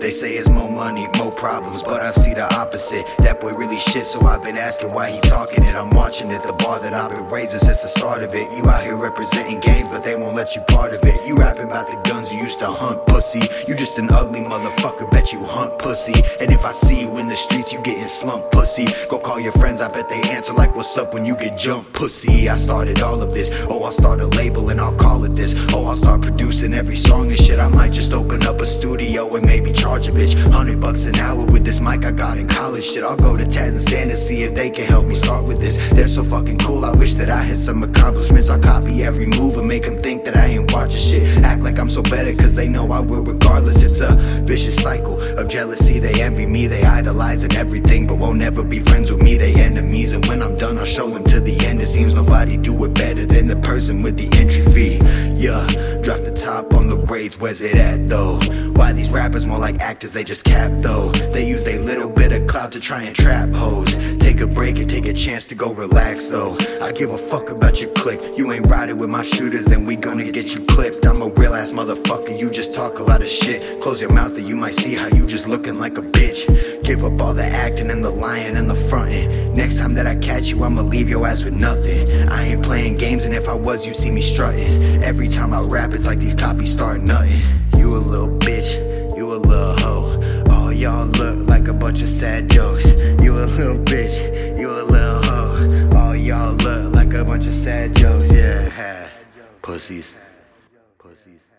They say it's more money, more problems, but I see the opposite. That boy really shit, so I've been asking why he talking it. I'm watching it, the bar that I've been raising since the start of it. You out here representing games, but they won't let you part of it. You rapping about the guns you used to hunt, pussy. You just an ugly motherfucker, bet you hunt pussy. And if I see you in the streets, you getting slumped, pussy. Go call your friends, I bet they answer like what's up when you get jumped, pussy. I started all of this, oh I'll start a label and I'll call it this. Oh I'll start producing every song and shit. I might just open up a studio and maybe charge a bitch $100 an hour with this mic I got in college. Shit, I'll go to Taz and Stan to see if they can help me start with this. They're so fucking cool, I wish that I had some accomplishments. I'll copy every move and make them think that I ain't watching shit. Act like I'm so better cause they know I will regardless. It's a vicious cycle of jealousy. They envy me, they idolizing everything, but won't ever be friends with me. They enemies, and when I'm done I'll show them to the end. It seems nobody do it better than the person with the entry fee. Yeah, drop the top on the Wraith, where's it at though? Why these rappers more like actors, they just cap though. They use their little bit of clout to try and trap hoes. Take a break and take a chance to go relax though. I give a fuck about your clique. You ain't riding with my shooters, then we gonna get you clipped. I'm a real ass motherfucker, you just talk a lot of shit. Close your mouth and you might see how you just looking like a bitch. Give up all the acting and the lying and the fronting. Next time that I catch you, I'ma leave your ass with nothing. I ain't playing games, and if I was, you'd see me strutting. Every time I rap, it's like these copies start nutting. You a little bitch, you a little hoe. All y'all look like a bunch of sad jokes. You a little bitch, you a little hoe. All y'all look like a bunch of sad jokes, yeah. Pussies. Pussies.